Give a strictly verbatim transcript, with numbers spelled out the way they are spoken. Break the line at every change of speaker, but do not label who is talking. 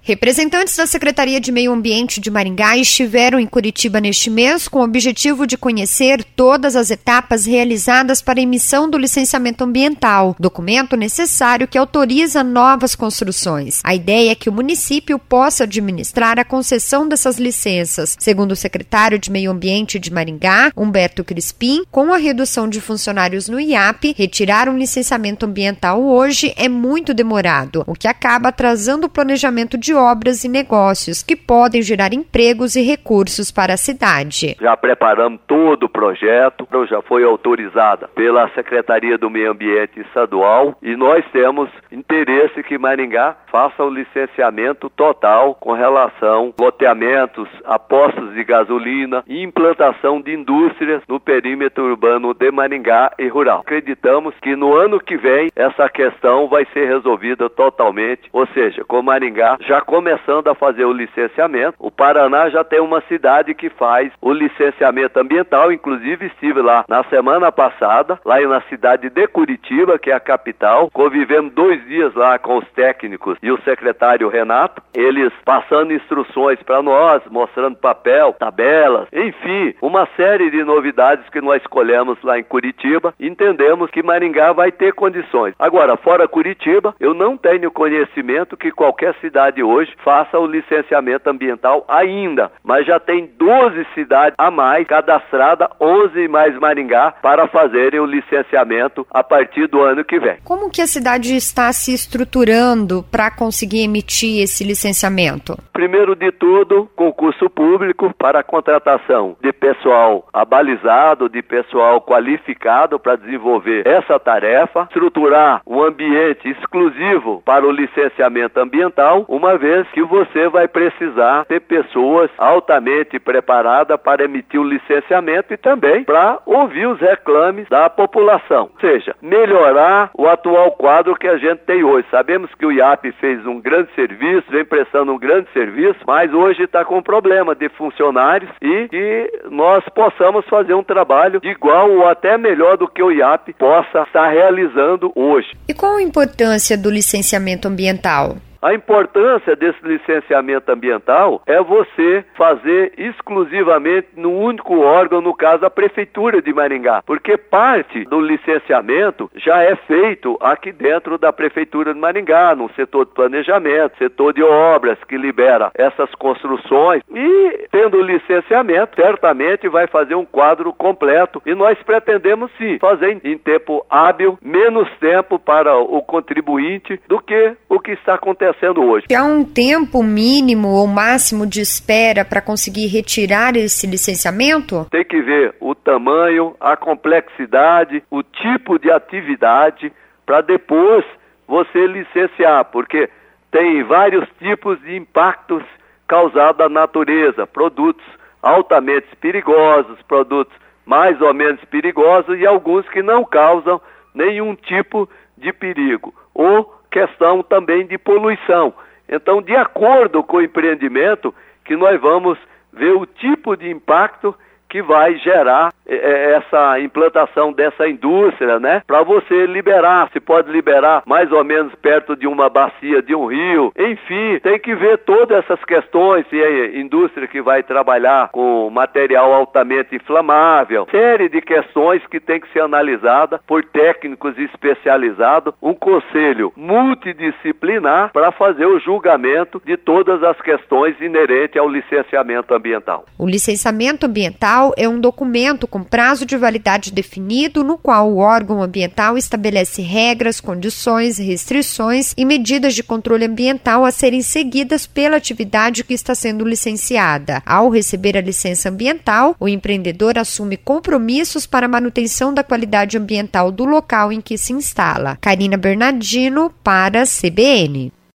Representantes da Secretaria de Meio Ambiente de Maringá estiveram em Curitiba neste mês com o objetivo de conhecer todas as etapas realizadas para a emissão do licenciamento ambiental, documento necessário que autoriza novas construções. A ideia é que o município possa administrar a concessão dessas licenças. Segundo o secretário de Meio Ambiente de Maringá, Humberto Crispim, com a redução de funcionários no I A P, retirar um licenciamento ambiental hoje é muito demorado, o que acaba atrasando o planejamento de obras e negócios que podem gerar empregos e recursos para a cidade.
Já preparamos todo o projeto, já foi autorizada pela Secretaria do Meio Ambiente Estadual e nós temos interesse que Maringá faça o licenciamento total com relação a loteamentos, a postos de gasolina e implantação de indústrias no perímetro urbano de Maringá e rural. Acreditamos que no ano que vem essa questão vai ser resolvida totalmente, ou seja, com Maringá já começando a fazer o licenciamento. O Paraná já tem uma cidade que faz o licenciamento ambiental, inclusive estive lá na semana passada, lá na cidade de Curitiba, que é a capital. Convivemos dois dias lá com os técnicos e o secretário Renato, eles passando instruções para nós, mostrando papel, tabelas, enfim, uma série de novidades que nós escolhemos lá em Curitiba. Entendemos que Maringá vai ter condições. Agora, fora Curitiba, eu não tenho conhecimento que qualquer cidade hoje faça o licenciamento ambiental ainda, mas já tem doze cidades a mais cadastradas, onze mais Maringá, para fazerem o licenciamento a partir do ano que vem.
Como que a cidade está se estruturando para conseguir emitir esse licenciamento?
Primeiro de tudo, concurso público para a contratação de pessoal abalizado, de pessoal qualificado para desenvolver essa tarefa, estruturar um ambiente exclusivo para o licenciamento ambiental, uma vez que você vai precisar ter pessoas altamente preparadas para emitir o licenciamento e também para ouvir os reclames da população. Ou seja, melhorar o atual quadro que a gente tem hoje. Sabemos que o I A P fez um grande serviço, vem prestando um grande serviço, mas hoje está com problema de funcionários e que nós possamos fazer um trabalho igual ou até melhor do que o I A P possa estar realizando hoje.
E qual a importância do licenciamento ambiental?
A importância desse licenciamento ambiental é você fazer exclusivamente no único órgão, no caso a Prefeitura de Maringá, porque parte do licenciamento já é feito aqui dentro da Prefeitura de Maringá, no setor de planejamento, setor de obras que libera essas construções e tendo o licenciamento, certamente vai fazer um quadro completo e nós pretendemos sim fazer em tempo hábil, menos tempo para o contribuinte do que o que está acontecendo sendo hoje.
Há um tempo mínimo ou máximo de espera para conseguir retirar esse licenciamento?
Tem que ver o tamanho, a complexidade, o tipo de atividade para depois você licenciar, porque tem vários tipos de impactos causados à natureza, produtos altamente perigosos, produtos mais ou menos perigosos e alguns que não causam nenhum tipo de perigo, ou questão também de poluição. Então, de acordo com o empreendimento, que nós vamos ver o tipo de impacto que vai gerar é, essa implantação dessa indústria, né? Para você liberar, se pode liberar mais ou menos perto de uma bacia de um rio, enfim, tem que ver todas essas questões, se é indústria que vai trabalhar com material altamente inflamável, série de questões que tem que ser analisada por técnicos especializados, um conselho multidisciplinar para fazer o julgamento de todas as questões inerentes ao licenciamento ambiental.
O licenciamento ambiental é um documento com prazo de validade definido, no qual o órgão ambiental estabelece regras, condições, restrições e medidas de controle ambiental a serem seguidas pela atividade que está sendo licenciada. Ao receber a licença ambiental, o empreendedor assume compromissos para a manutenção da qualidade ambiental do local em que se instala. Karina Bernardino, para a C B N.